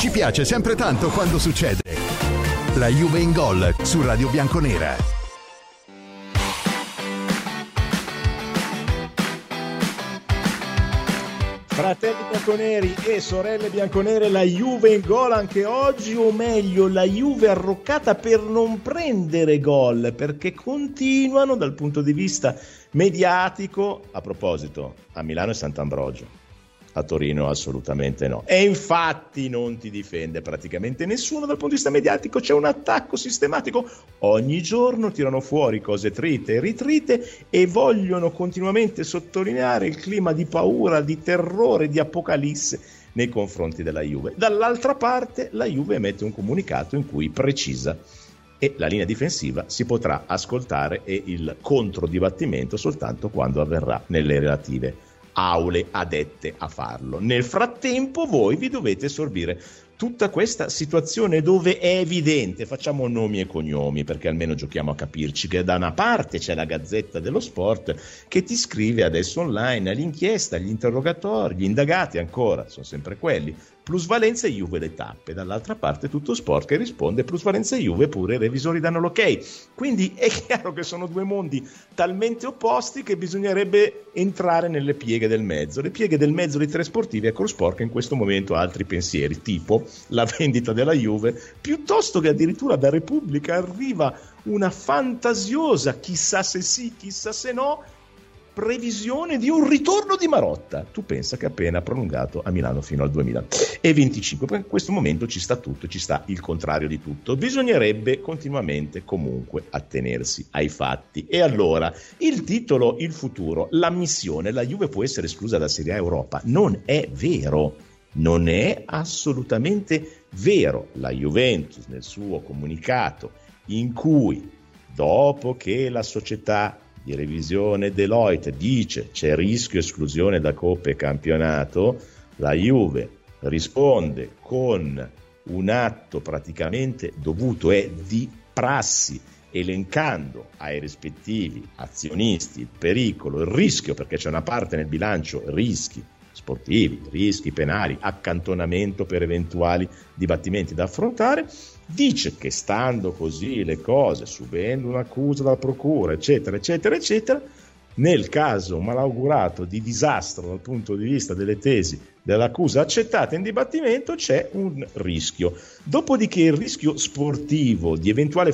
Ci piace sempre tanto quando succede. La Juve in gol su Radio Bianconera. Fratelli bianconeri e sorelle bianconere, la Juve in gol anche oggi, o meglio la Juve arroccata per non prendere gol, perché continuano dal punto di vista mediatico. A proposito, a Milano è Sant'Ambrogio, a Torino assolutamente no, e infatti non ti difende praticamente nessuno dal punto di vista mediatico. C'è un attacco sistematico, ogni giorno tirano fuori cose trite e ritrite e vogliono continuamente sottolineare il clima di paura, di terrore, di apocalisse nei confronti della Juve. Dall'altra parte la Juve emette un comunicato in cui precisa e la linea difensiva si potrà ascoltare e il controdibattimento soltanto quando avverrà nelle relative aule adette a farlo. Nel frattempo voi vi dovete sorbire tutta questa situazione dove è evidente, facciamo nomi e cognomi perché almeno giochiamo a capirci, che da una parte c'è la Gazzetta dello Sport che ti scrive adesso online l'inchiesta, gli interrogatori, gli indagati ancora sono sempre quelli, plusvalenza e Juve le tappe, dall'altra parte tutto Sport che risponde plusvalenza e Juve pure i revisori danno l'ok. Quindi è chiaro che sono due mondi talmente opposti che bisognerebbe entrare nelle pieghe del mezzo. Le pieghe del mezzo dei tre sportivi, ecco lo Sport che in questo momento ha altri pensieri, tipo la vendita della Juve, piuttosto che addirittura da Repubblica arriva una fantasiosa, chissà se sì, chissà se no, previsione di un ritorno di Marotta. Tu pensa che è appena prolungato a Milano fino al 2025, perché in questo momento ci sta tutto, ci sta il contrario di tutto. Bisognerebbe continuamente comunque attenersi ai fatti. E allora il titolo, il futuro, la missione, la Juve può essere esclusa da Serie A Europa, non è vero. Non è assolutamente vero. La Juventus nel suo comunicato, in cui dopo che la società di revisione Deloitte dice c'è rischio esclusione da Coppa e campionato, la Juve risponde con un atto praticamente dovuto e di prassi, elencando ai rispettivi azionisti il pericolo, il rischio, perché c'è una parte nel bilancio rischi sportivi, rischi penali, accantonamento per eventuali dibattimenti da affrontare. Dice che stando così le cose, subendo un'accusa dalla procura, eccetera, eccetera, eccetera, nel caso malaugurato di disastro dal punto di vista delle tesi dell'accusa accettata in dibattimento, c'è un rischio. Dopodiché il rischio sportivo di eventuale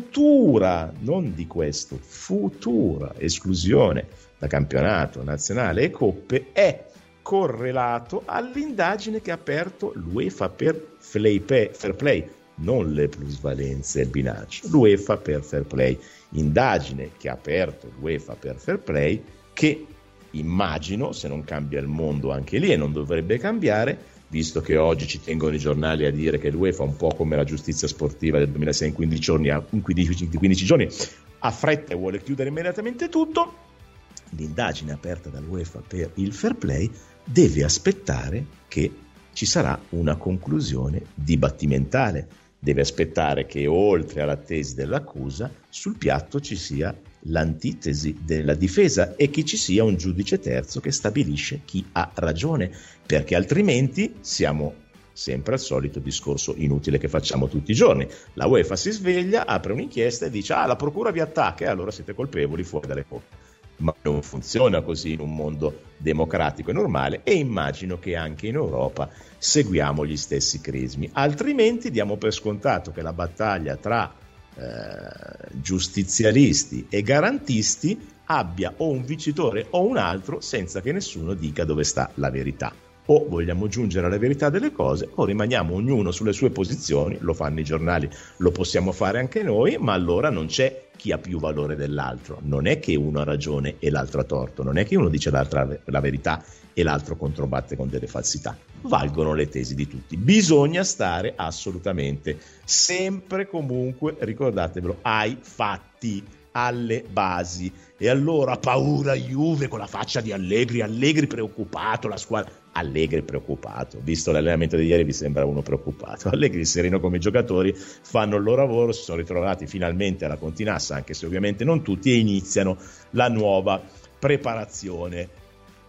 futura, non di questo, futura esclusione da campionato nazionale e coppe è correlato all'indagine che ha aperto l'UEFA per fair play, non le plusvalenze e il bilancio, l'UEFA per fair play, indagine che ha aperto l'UEFA per fair play, che immagino, se non cambia il mondo anche lì, e non dovrebbe cambiare, visto che oggi ci tengono i giornali a dire che l'UEFA, un po' come la giustizia sportiva del 2006 in 15 giorni, ha fretta e vuole chiudere immediatamente tutto. L'indagine aperta dall'UEFA per il fair play deve aspettare che ci sarà una conclusione dibattimentale, deve aspettare che oltre alla tesi dell'accusa sul piatto ci sia l'antitesi della difesa e che ci sia un giudice terzo che stabilisce chi ha ragione, perché altrimenti siamo sempre al solito discorso inutile che facciamo tutti i giorni. La UEFA si sveglia, apre un'inchiesta e dice la procura vi attacca e allora siete colpevoli, fuori dalle coppe. Ma non funziona così in un mondo democratico e normale, e immagino che anche in Europa seguiamo gli stessi crismi, altrimenti diamo per scontato che la battaglia tra giustizialisti e garantisti abbia o un vincitore o un altro, senza che nessuno dica dove sta la verità. O vogliamo giungere alla verità delle cose o rimaniamo ognuno sulle sue posizioni, lo fanno i giornali, lo possiamo fare anche noi, ma allora non c'è chi ha più valore dell'altro. Non è che uno ha ragione e l'altro ha torto, non è che uno dice la verità e l'altro controbatte con delle falsità. Valgono le tesi di tutti. Bisogna stare assolutamente, sempre comunque, ricordatevelo, ai fatti, alle basi. E allora paura Juve con la faccia di Allegri preoccupato, la squadra Allegri preoccupato, visto l'allenamento di ieri vi sembra uno preoccupato. Allegri sereno come i giocatori, fanno il loro lavoro, si sono ritrovati finalmente alla Continassa, anche se ovviamente non tutti, e iniziano la nuova preparazione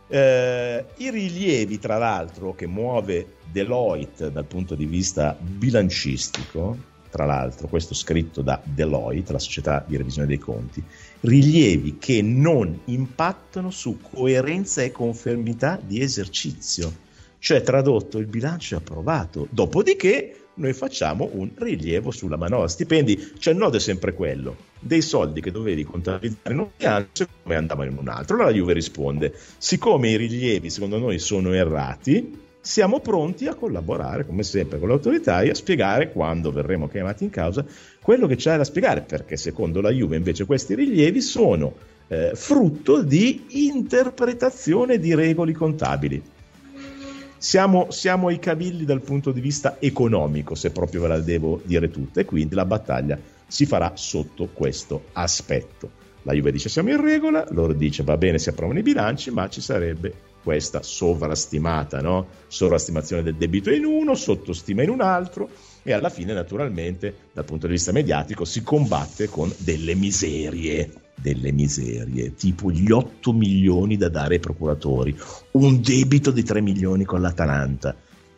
I rilievi, tra l'altro, che muove Deloitte dal punto di vista bilancistico, tra l'altro questo scritto da Deloitte, la società di revisione dei conti, rilievi che non impattano su coerenza e conformità di esercizio, cioè tradotto il bilancio è approvato, dopodiché noi facciamo un rilievo sulla manovra stipendi, cioè il nodo è sempre quello, dei soldi che dovevi contabilizzare in un bilancio come andavano in un altro. Allora la Juve risponde, siccome i rilievi secondo noi sono errati, siamo pronti a collaborare come sempre con l'autorità e a spiegare, quando verremo chiamati in causa, quello che c'è da spiegare, perché secondo la Juve invece questi rilievi sono frutto di interpretazione di regole contabili. Siamo ai cavilli dal punto di vista economico, se proprio ve la devo dire tutta, e quindi la battaglia si farà sotto questo aspetto. La Juve dice siamo in regola, loro dice va bene, si approvano i bilanci, ma ci sarebbe questa sovrastimata, no? Sovrastimazione del debito in uno, sottostima in un altro, e alla fine naturalmente dal punto di vista mediatico si combatte con delle miserie, tipo gli 8 milioni da dare ai procuratori, un debito di 3 milioni con l'Atalanta.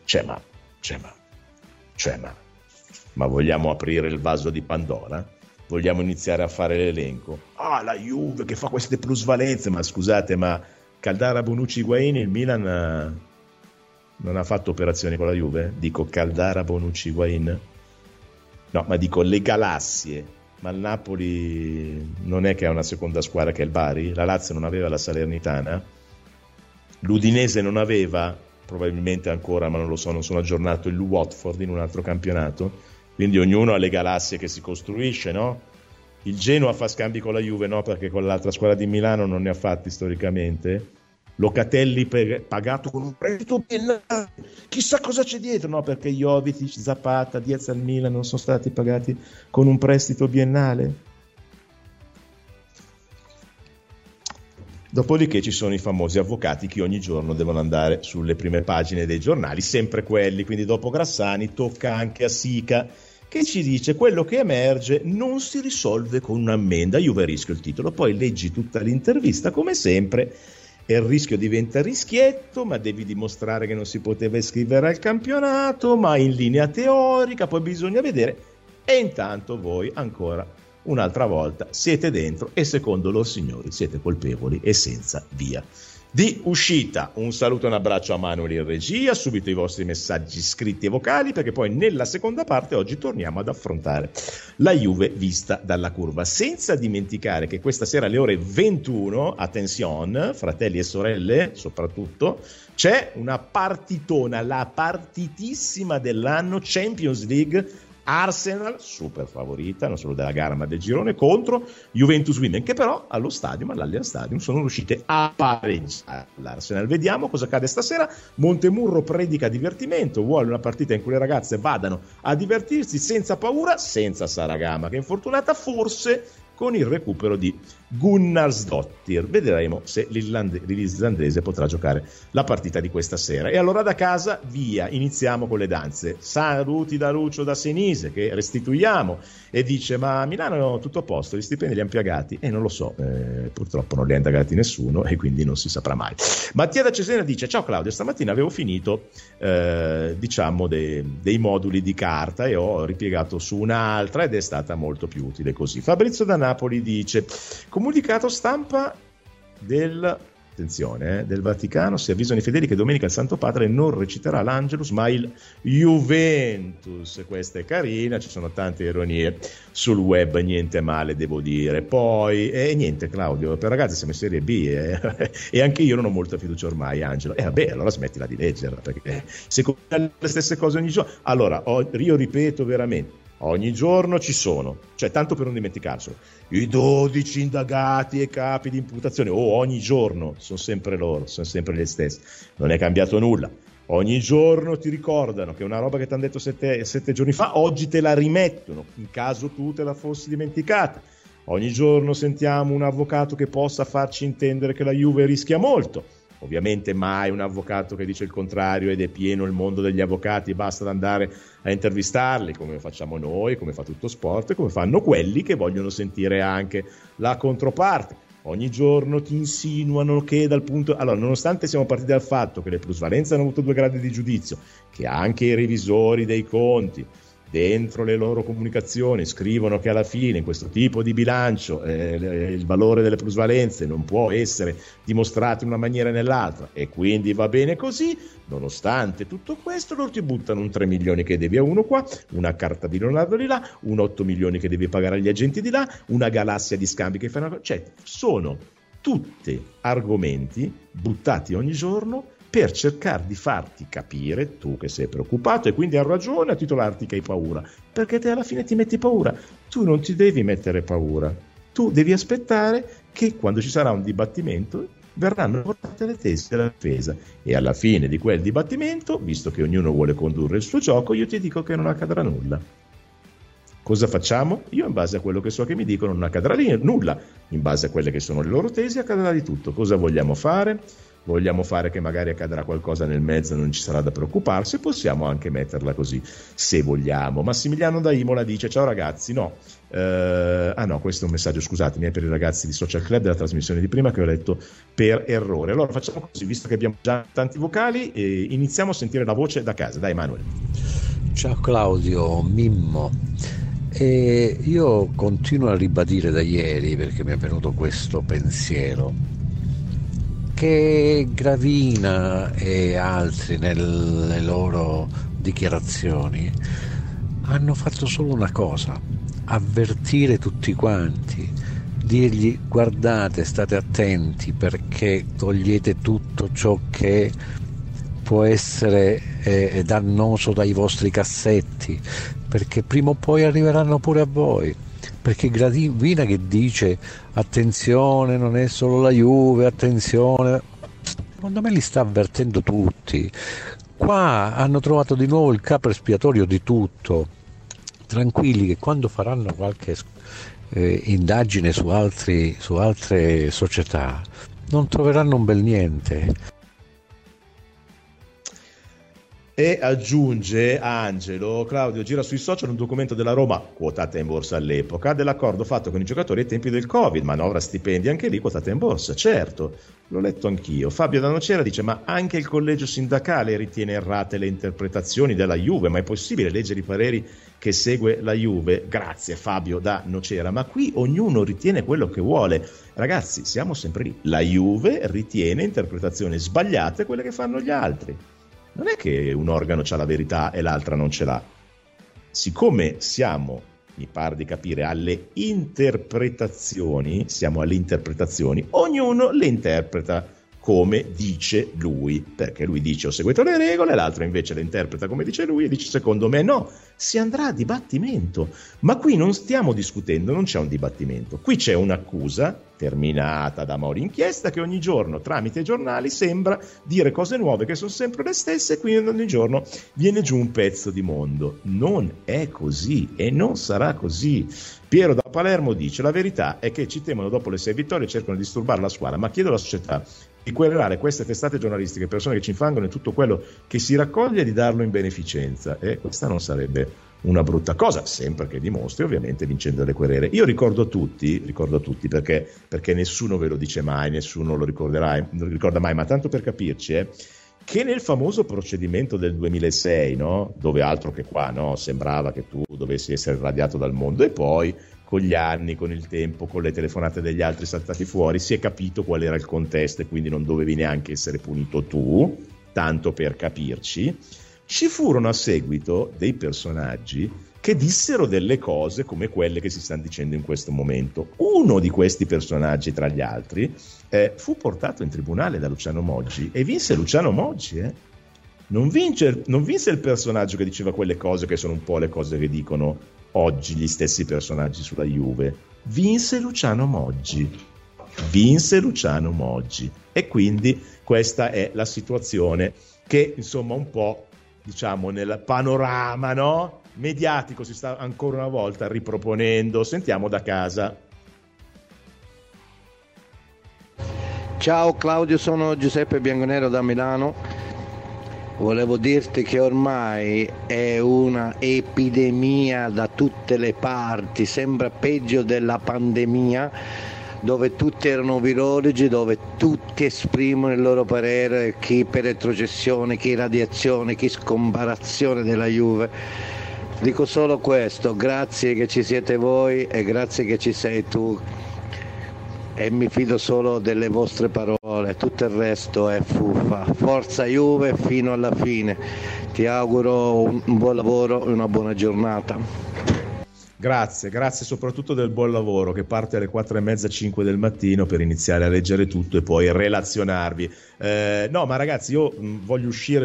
Ma vogliamo aprire il vaso di Pandora? Vogliamo iniziare a fare l'elenco? La Juve che fa queste plusvalenze, ma scusate, ma Caldara, Bonucci, Higuain, il Milan non ha fatto operazioni con la Juve? Dico Caldara, Bonucci, Higuain? No, ma dico le galassie. Ma il Napoli non è che ha una seconda squadra che è il Bari? La Lazio non aveva la Salernitana? L'Udinese non aveva, probabilmente ancora, ma non lo so, non sono aggiornato, il Watford in un altro campionato? Quindi ognuno ha le galassie che si costruisce, no? Il Genoa fa scambi con la Juve, no? Perché con l'altra squadra di Milano non ne ha fatti storicamente. Locatelli pagato con un prestito biennale, chissà cosa c'è dietro, no? Perché Jovic, Zapata, Diaz al Milan non sono stati pagati con un prestito biennale. Dopodiché ci sono i famosi avvocati che ogni giorno devono andare sulle prime pagine dei giornali, sempre quelli, quindi dopo Grassani tocca anche a Sica, che ci dice quello che emerge non si risolve con un'ammenda. Juve rischio il titolo, poi leggi tutta l'intervista come sempre e il rischio diventa rischietto, ma devi dimostrare che non si poteva iscrivere al campionato, ma in linea teorica poi bisogna vedere, e intanto voi ancora un'altra volta siete dentro e secondo loro signori siete colpevoli e senza via di uscita. Un saluto e un abbraccio a Manuel in regia, subito i vostri messaggi scritti e vocali, perché poi nella seconda parte oggi torniamo ad affrontare la Juve vista dalla curva, senza dimenticare che questa sera alle ore 21, attenzione fratelli e sorelle soprattutto, c'è una partitona, la partitissima dell'anno, Champions League, Arsenal, super favorita non solo della gara ma del girone, contro Juventus Women, che però allo stadio, all'Allianz Stadium, sono riuscite a pareggiare l'Arsenal. Vediamo cosa accade stasera. Montemurro predica divertimento, vuole una partita in cui le ragazze vadano a divertirsi senza paura, senza Saragama che è infortunata, forse con il recupero di Gunnarsdottir. Vedremo se l'islandese potrà giocare la partita di questa sera. E allora da casa via, iniziamo con le danze. Saluti da Lucio da Senise che restituiamo e dice ma a Milano tutto a posto, gli stipendi li hanno pagati? Non lo so, purtroppo non li ha indagati nessuno e quindi non si saprà mai. Mattia da Cesena dice ciao Claudio, stamattina avevo finito diciamo dei moduli di carta e ho ripiegato su un'altra ed è stata molto più utile così. Fabrizio da Napoli dice comunicato stampa del Vaticano, si avvisano i fedeli che domenica il Santo Padre non reciterà l'Angelus ma il Juventus. Questa è carina, ci sono tante ironie sul web, niente male devo dire. Poi niente Claudio, per ragazzi siamo in Serie B e anche io non ho molta fiducia ormai Angelo, vabbè allora smettila di leggerla perché secondo me le stesse cose ogni giorno. Allora io ripeto veramente, ogni giorno ci sono, cioè tanto per non dimenticarselo, i 12 indagati e capi di imputazione, ogni giorno sono sempre loro, sono sempre gli stessi, non è cambiato nulla. Ogni giorno ti ricordano che una roba che ti hanno detto 7 giorni fa, oggi te la rimettono, in caso tu te la fossi dimenticata. Ogni giorno sentiamo un avvocato che possa farci intendere che la Juve rischia molto. Ovviamente mai un avvocato che dice il contrario ed è pieno il mondo degli avvocati, basta andare a intervistarli come facciamo noi, come fa tutto sport e come fanno quelli che vogliono sentire anche la controparte. ogni giorno ti insinuano che dal punto... Allora, nonostante siamo partiti dal fatto che le plusvalenze hanno avuto 2 gradi di giudizio, che anche i revisori dei conti dentro le loro comunicazioni scrivono che alla fine in questo tipo di bilancio il valore delle plusvalenze non può essere dimostrato in una maniera o nell'altra e quindi va bene così, nonostante tutto questo loro ti buttano un 3 milioni che devi a uno qua, una carta di Leonardo di là, un 8 milioni che devi pagare agli agenti di là, una galassia di scambi che fanno... Cioè, sono tutti argomenti buttati ogni giorno per cercare di farti capire, tu che sei preoccupato e quindi hai ragione a titolarti che hai paura, perché te alla fine ti metti paura. Tu non ti devi mettere paura, tu devi aspettare che quando ci sarà un dibattimento verranno portate le tesi della difesa e alla fine di quel dibattimento, visto che ognuno vuole condurre il suo gioco, io ti dico che non accadrà nulla. Cosa facciamo? Io in base a quello che so che mi dicono non accadrà nulla, in base a quelle che sono le loro tesi accadrà di tutto. Cosa vogliamo fare? Vogliamo fare che magari accadrà qualcosa nel mezzo e non ci sarà da preoccuparsi, possiamo anche metterla così se vogliamo. Massimiliano da Imola dice: ciao ragazzi, no, no, questo è un messaggio, scusatemi, per i ragazzi di Social Club della trasmissione di prima che ho letto per errore. Allora facciamo così, visto che abbiamo già tanti vocali, iniziamo a sentire la voce da casa. Dai Manuel. Ciao Claudio, Mimmo. Io continuo a ribadire da ieri, perché mi è venuto questo pensiero, che Gravina e altri nelle loro dichiarazioni hanno fatto solo una cosa: avvertire tutti quanti, dirgli guardate, state attenti perché togliete tutto ciò che può essere dannoso dai vostri cassetti, perché prima o poi arriveranno pure a voi. Perché Gravina che dice attenzione, non è solo la Juve, attenzione, secondo me li sta avvertendo tutti. Qua hanno trovato di nuovo il capo espiatorio di tutto. Tranquilli che quando faranno qualche indagine su altre società non troveranno un bel niente. E aggiunge Angelo: Claudio, gira sui social un documento della Roma, quotata in borsa all'epoca, dell'accordo fatto con i giocatori ai tempi del Covid, manovra stipendi anche lì quotata in borsa. Certo, l'ho letto anch'io. Fabio da Nocera dice: ma anche il collegio sindacale ritiene errate le interpretazioni della Juve, ma è possibile leggere i pareri che segue la Juve? Grazie Fabio da Nocera, ma qui ognuno ritiene quello che vuole. Ragazzi, siamo sempre lì, la Juve ritiene interpretazioni sbagliate quelle che fanno gli altri. Non è che un organo c'ha la verità e l'altra non ce l'ha. Siccome siamo, mi pare di capire, alle interpretazioni, ognuno le interpreta come dice lui, perché lui dice ho seguito le regole, l'altro invece le interpreta come dice lui e dice secondo me no. Si andrà a dibattimento, ma qui non stiamo discutendo, non c'è un dibattimento, qui c'è un'accusa terminata da Mori inchiesta che ogni giorno tramite i giornali sembra dire cose nuove che sono sempre le stesse e quindi ogni giorno viene giù un pezzo di mondo. Non è così e non sarà così. Piero da Palermo dice: la verità è che ci temono dopo le 6 vittorie e cercano di disturbare la squadra, ma chiedo alla società di querelare queste testate giornalistiche, persone che ci infangano e tutto quello che si raccoglie e di darlo in beneficenza. E questa non sarebbe una brutta cosa, sempre che dimostri ovviamente vincendo le querele. Io ricordo tutti perché nessuno ve lo dice mai, nessuno lo ricorda mai, ma tanto per capirci, che nel famoso procedimento del 2006, no? Dove altro che qua, no? Sembrava che tu dovessi essere irradiato dal mondo e poi con gli anni, con il tempo, con le telefonate degli altri saltati fuori, si è capito qual era il contesto e quindi non dovevi neanche essere punito tu, tanto per capirci. Ci furono a seguito dei personaggi che dissero delle cose come quelle che si stanno dicendo in questo momento. Uno di questi personaggi, tra gli altri, fu portato in tribunale da Luciano Moggi e vinse Luciano Moggi. Non vinse il personaggio che diceva quelle cose che sono un po' le cose che dicono oggi gli stessi personaggi sulla Juve. Vinse Luciano Moggi. E quindi questa è la situazione che insomma un po', diciamo, nel panorama, no, mediatico si sta ancora una volta riproponendo. Sentiamo da casa. Ciao Claudio, sono Giuseppe Bianconero da Milano. Volevo dirti che ormai è una epidemia da tutte le parti, sembra peggio della pandemia, dove tutti erano virologi, dove tutti esprimono il loro parere, chi per retrocessione, chi radiazione, chi scomparazione della Juve. Dico solo questo: grazie che ci siete voi e grazie che ci sei tu, e mi fido solo delle vostre parole, tutto il resto è fuffa. Forza Juve fino alla fine, ti auguro un buon lavoro e una buona giornata. Grazie soprattutto del buon lavoro, che parte alle 4:30, 5 del mattino per iniziare a leggere tutto e poi relazionarvi. No, ma ragazzi, io voglio uscire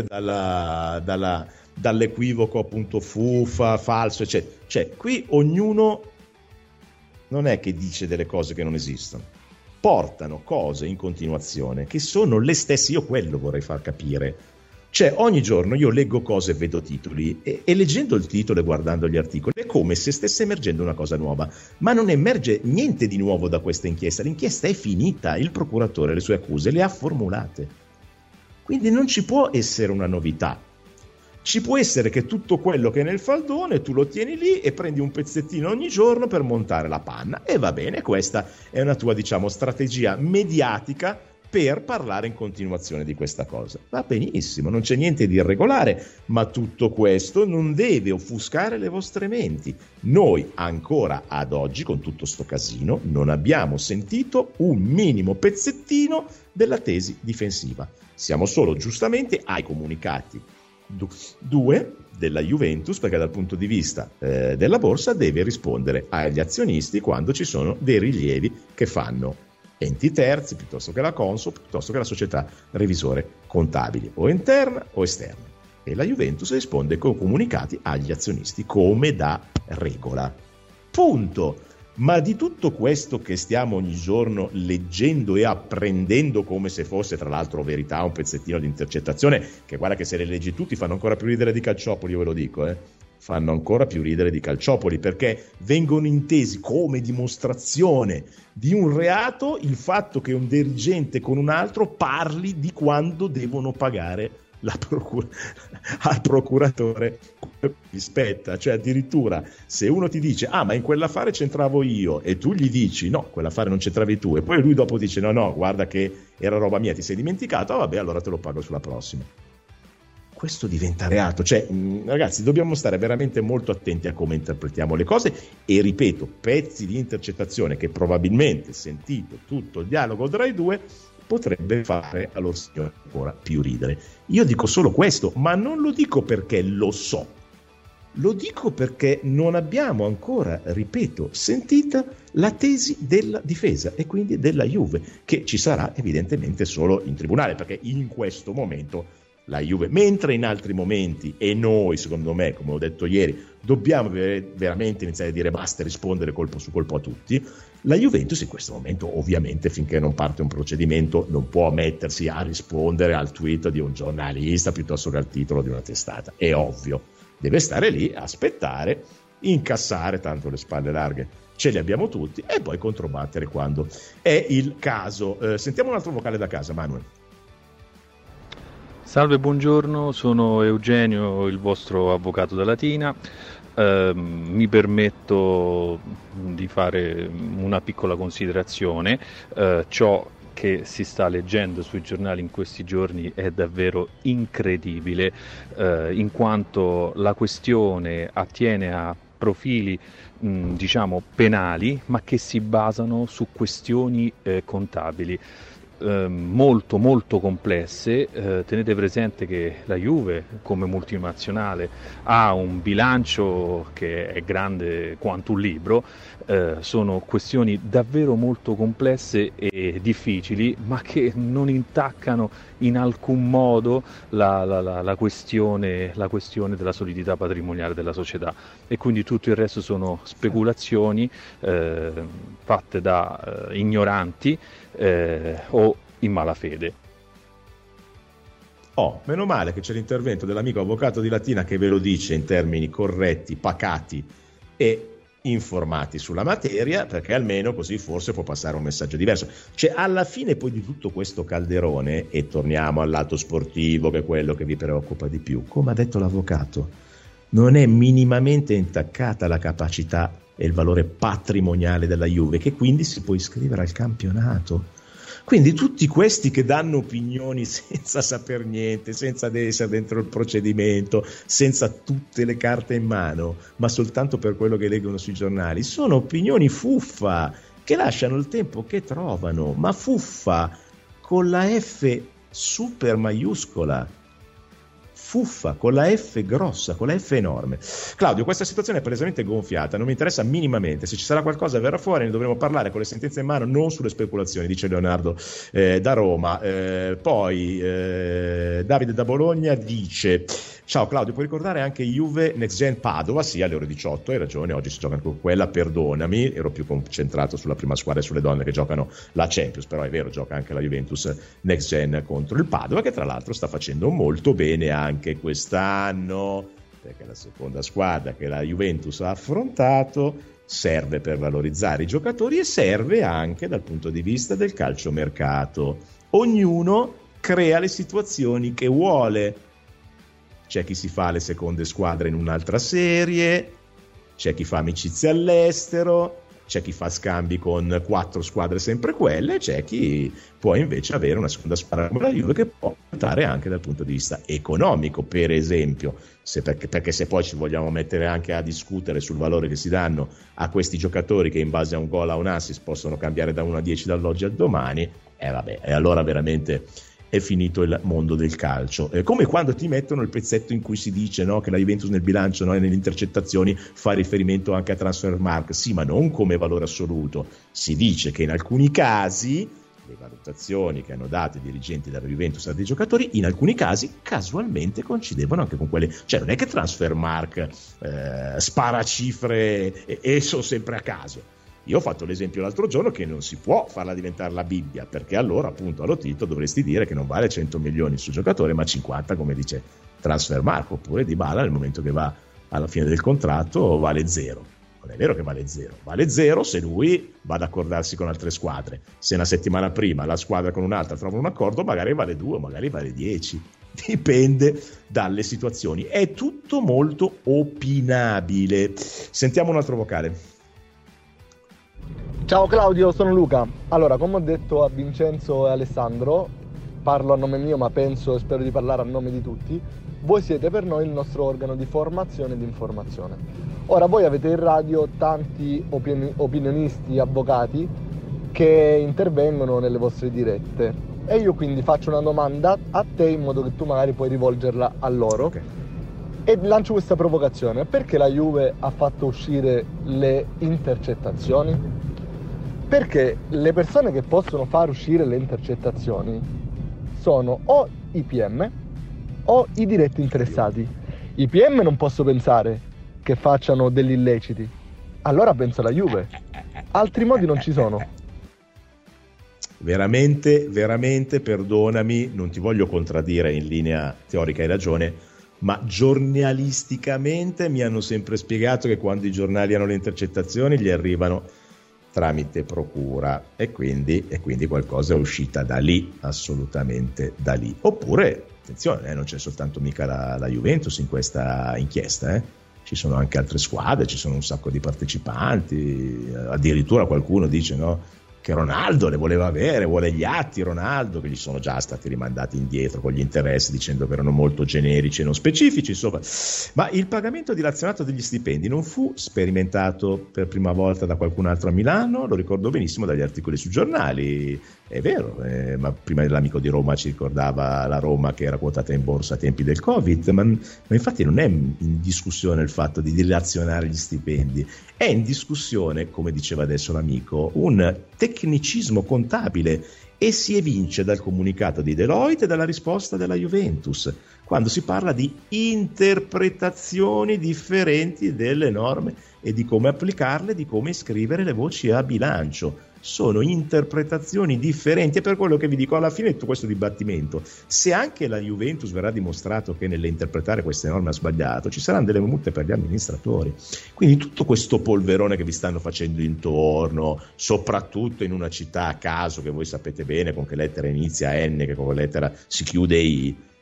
dall'equivoco appunto fuffa, falso, eccetera. Cioè, qui ognuno non è che dice delle cose che non esistono, portano cose in continuazione che sono le stesse. Io quello vorrei far capire. Cioè, ogni giorno io leggo cose e vedo titoli e leggendo il titolo e guardando gli articoli è come se stesse emergendo una cosa nuova, ma non emerge niente di nuovo da questa inchiesta. L'inchiesta è finita, il procuratore le sue accuse le ha formulate, quindi non ci può essere una novità. Ci può essere che tutto quello che è nel faldone tu lo tieni lì e prendi un pezzettino ogni giorno per montare la panna, e va bene, questa è una tua, diciamo, strategia mediatica per parlare in continuazione di questa cosa. Va benissimo, non c'è niente di irregolare, ma tutto questo non deve offuscare le vostre menti. Noi ancora ad oggi, con tutto sto casino, non abbiamo sentito un minimo pezzettino della tesi difensiva. Siamo solo giustamente ai comunicati 2 della Juventus, perché dal punto di vista della borsa deve rispondere agli azionisti quando ci sono dei rilievi che fanno enti terzi, piuttosto che la Consob, piuttosto che la società revisore contabili, o interna o esterna. E la Juventus risponde con comunicati agli azionisti, come da regola. Punto. Ma di tutto questo che stiamo ogni giorno leggendo e apprendendo come se fosse, tra l'altro, verità, un pezzettino di intercettazione, che guarda che se le leggi tutti fanno ancora più ridere di Calciopoli, io ve lo dico, fanno ancora più ridere di Calciopoli, perché vengono intesi come dimostrazione di un reato il fatto che un dirigente con un altro parli di quando devono pagare al procuratore gli spetta. Cioè, addirittura se uno ti dice ma in quell'affare c'entravo io, e tu gli dici no, quell'affare non c'entravi tu, e poi lui dopo dice no, guarda che era roba mia, ti sei dimenticato, vabbè, allora te lo pago sulla prossima. Questo diventa reato. Cioè, ragazzi, dobbiamo stare veramente molto attenti a come interpretiamo le cose, e ripeto, pezzi di intercettazione che probabilmente, sentito tutto il dialogo tra i due, potrebbe fare a loro signore ancora più ridere. Io dico solo questo, ma non lo dico perché lo so, lo dico perché non abbiamo ancora, ripeto, sentita la tesi della difesa e quindi della Juve, che ci sarà evidentemente solo in tribunale, perché in questo momento la Juve, mentre in altri momenti, e noi secondo me, come ho detto ieri, dobbiamo veramente iniziare a dire basta rispondere colpo su colpo a tutti, la Juventus in questo momento, ovviamente, finché non parte un procedimento, non può mettersi a rispondere al tweet di un giornalista piuttosto che al titolo di una testata. È ovvio, deve stare lì, aspettare, incassare, tanto le spalle larghe ce le abbiamo tutti, e poi controbattere quando è il caso. Sentiamo un altro vocale da casa, Manuel. Salve, buongiorno, sono Eugenio, il vostro avvocato da Latina. Mi permetto di fare una piccola considerazione. Ciò che si sta leggendo sui giornali in questi giorni è davvero incredibile, in quanto la questione attiene a profili diciamo penali, ma che si basano su questioni contabili. Molto molto complesse. Tenete presente che la Juve, come multinazionale, ha un bilancio che è grande quanto un libro. Sono questioni davvero molto complesse e difficili, ma che non intaccano in alcun modo la questione della solidità patrimoniale della società, e quindi tutto il resto sono speculazioni fatte da ignoranti o in malafede. Meno male che c'è l'intervento dell'amico avvocato di Latina che ve lo dice in termini corretti, pacati e informati sulla materia, perché almeno così forse può passare un messaggio diverso. Cioè, alla fine poi di tutto questo calderone, e torniamo al lato sportivo, che è quello che vi preoccupa di più, come ha detto l'avvocato, non è minimamente intaccata la capacità e il valore patrimoniale della Juve, che quindi si può iscrivere al campionato. Quindi tutti questi che danno opinioni senza saper niente, senza essere dentro il procedimento, senza tutte le carte in mano, ma soltanto per quello che leggono sui giornali, sono opinioni fuffa, che lasciano il tempo che trovano, ma fuffa con la F super maiuscola. Fuffa con la F grossa, con la F enorme. Claudio, questa situazione è palesemente gonfiata, non mi interessa minimamente. Se ci sarà qualcosa verrà fuori, ne dovremo parlare con le sentenze in mano, non sulle speculazioni, dice Leonardo da Roma. Poi Davide da Bologna dice: ciao Claudio, puoi ricordare anche Juve Next Gen Padova? Sì, alle ore 18, hai ragione, oggi si gioca con quella, perdonami, ero più concentrato sulla prima squadra e sulle donne che giocano la Champions, però è vero, gioca anche la Juventus Next Gen contro il Padova, che tra l'altro sta facendo molto bene anche quest'anno, perché la seconda squadra che la Juventus ha affrontato serve per valorizzare i giocatori e serve anche dal punto di vista del calciomercato. Ognuno crea le situazioni che vuole. C'è chi si fa le seconde squadre in un'altra serie, c'è chi fa amicizie all'estero, c'è chi fa scambi con 4 squadre sempre quelle, c'è chi può invece avere una seconda squadra come la Juve che può portare anche dal punto di vista economico, per esempio, perché se poi ci vogliamo mettere anche a discutere sul valore che si danno a questi giocatori che in base a un gol, a un assist possono cambiare da 1 a 10 dall'oggi al domani, e allora veramente è finito il mondo del calcio. Come quando ti mettono il pezzetto in cui si dice, no, che la Juventus nel bilancio, no, e nelle intercettazioni fa riferimento anche a Transfermarkt, sì, ma non come valore assoluto. Si dice che in alcuni casi le valutazioni che hanno dato i dirigenti della Juventus a dei giocatori in alcuni casi casualmente coincidevano anche con quelle, cioè non è che Transfermarkt spara cifre e sono sempre a caso. Io ho fatto l'esempio l'altro giorno che non si può farla diventare la Bibbia, perché allora appunto allo Tito dovresti dire che non vale 100 milioni sul giocatore ma 50 come dice Transfermarkt, oppure Dybala nel momento che va alla fine del contratto vale 0. Non è vero che vale 0 se lui va ad accordarsi con altre squadre. Se una settimana prima la squadra con un'altra trova un accordo, magari vale 2, magari vale 10. Dipende dalle situazioni. È tutto molto opinabile. Sentiamo un altro vocale. Ciao Claudio, sono Luca. Allora, come ho detto a Vincenzo e Alessandro, parlo a nome mio ma penso e spero di parlare a nome di tutti, voi siete per noi il nostro organo di formazione e di informazione. Ora, voi avete in radio tanti opinionisti, avvocati che intervengono nelle vostre dirette e io quindi faccio una domanda a te in modo che tu magari puoi rivolgerla a loro. Okay. E lancio questa provocazione: perché la Juve ha fatto uscire le intercettazioni? Perché le persone che possono far uscire le intercettazioni sono o i PM o i diretti interessati. I PM non posso pensare che facciano degli illeciti, allora penso alla Juve, altri modi non ci sono. Veramente, perdonami, non ti voglio contraddire, in linea teorica hai ragione, ma giornalisticamente mi hanno sempre spiegato che quando i giornali hanno le intercettazioni gli arrivano tramite procura e quindi qualcosa è uscita da lì, assolutamente da lì. Oppure, attenzione, non c'è soltanto mica la Juventus in questa inchiesta, ci sono anche altre squadre, ci sono un sacco di partecipanti, addirittura qualcuno dice, no, che Ronaldo le voleva avere, vuole gli atti Ronaldo, che gli sono già stati rimandati indietro con gli interessi dicendo che erano molto generici e non specifici, insomma. Ma il pagamento dilazionato degli stipendi non fu sperimentato per prima volta da qualcun altro a Milano, lo ricordo benissimo dagli articoli sui giornali, è vero, ma prima l'amico di Roma ci ricordava la Roma che era quotata in borsa a tempi del Covid, ma infatti non è in discussione il fatto di dilazionare gli stipendi, è in discussione, come diceva adesso l'amico, un tecnicismo contabile, e si evince dal comunicato di Deloitte e dalla risposta della Juventus quando si parla di interpretazioni differenti delle norme e di come applicarle, di come iscrivere le voci a bilancio. Sono interpretazioni differenti, e per quello che vi dico, alla fine di tutto questo dibattimento, se anche la Juventus verrà dimostrato che nell'interpretare queste norme ha sbagliato, ci saranno delle multe per gli amministratori. Quindi tutto questo polverone che vi stanno facendo intorno, soprattutto in una città a caso che voi sapete bene con che lettera inizia N, che con che lettera si chiude I,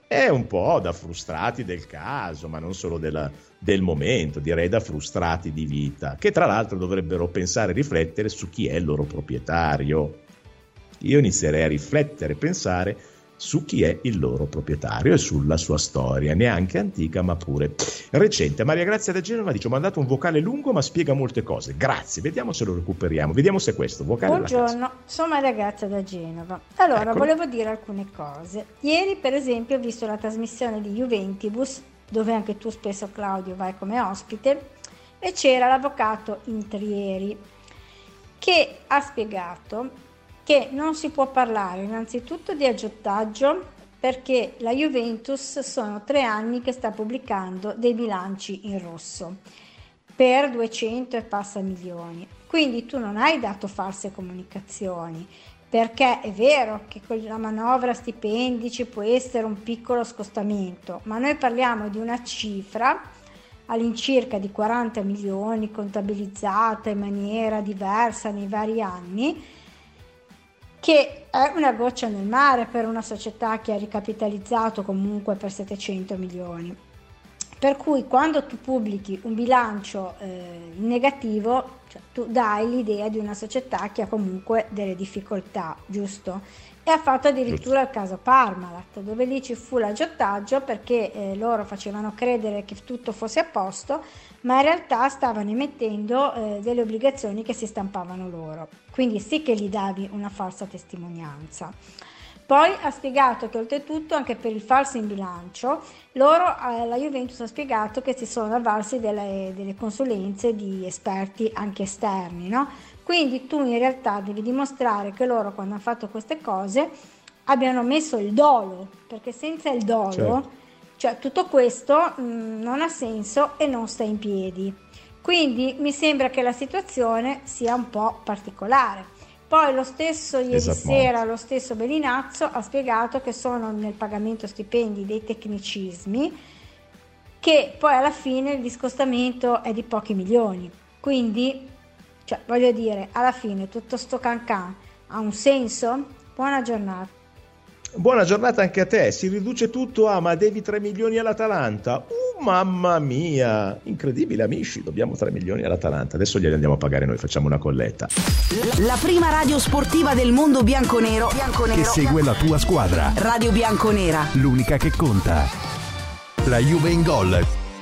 È un po' da frustrati del caso, ma non solo del momento, direi da frustrati di vita, che tra l'altro dovrebbero pensare e riflettere su chi è il loro proprietario. Io inizierei a riflettere e pensare su chi è il loro proprietario e sulla sua storia, neanche antica ma pure recente. Maria Grazia da Genova dice: ho mandato un vocale lungo ma spiega molte cose, grazie, vediamo se lo recuperiamo, vediamo se è questo vocale. Buongiorno, sono Maria Grazia da Genova. Allora, volevo dire alcune cose. Ieri per esempio ho visto la trasmissione di Juventibus, dove anche tu spesso, Claudio, vai come ospite, e c'era l'avvocato Intrieri che ha spiegato che non si può parlare innanzitutto di aggiotaggio, perché la Juventus sono 3 anni che sta pubblicando dei bilanci in rosso per 200 e passa milioni, quindi tu non hai dato false comunicazioni, perché è vero che con la manovra stipendi ci può essere un piccolo scostamento, ma noi parliamo di una cifra all'incirca di 40 milioni contabilizzata in maniera diversa nei vari anni, che è una goccia nel mare per una società che ha ricapitalizzato comunque per 700 milioni. Per cui quando tu pubblichi un bilancio in negativo, cioè, tu dai l'idea di una società che ha comunque delle difficoltà, giusto? E ha fatto addirittura il caso Parmalat, dove lì ci fu l'aggiotaggio perché loro facevano credere che tutto fosse a posto, ma in realtà stavano emettendo delle obbligazioni che si stampavano loro. Quindi sì che gli davi una falsa testimonianza. Poi ha spiegato che oltretutto anche per il falso in bilancio, la Juventus ha spiegato che si sono avvalsi delle consulenze di esperti anche esterni, no? Quindi tu in realtà devi dimostrare che loro, quando hanno fatto queste cose, abbiano messo il dolo, perché senza il dolo, certo, cioè tutto questo non ha senso e non sta in piedi. Quindi mi sembra che la situazione sia un po' particolare. Poi lo stesso ieri sera, lo stesso Bellinazzo ha spiegato che sono nel pagamento stipendi dei tecnicismi, che poi alla fine il discostamento è di pochi milioni. Quindi, cioè, voglio dire, alla fine tutto sto cancan ha un senso? Buona giornata. Buona giornata anche a te. Si riduce tutto a: ma devi 3 milioni all'Atalanta. Mamma mia, incredibile, amici, dobbiamo 3 milioni all'Atalanta. Adesso glieli andiamo a pagare noi, facciamo una colletta. La prima radio sportiva del mondo bianconero che segue la tua squadra. Radio Bianconera, l'unica che conta. La Juve in gol.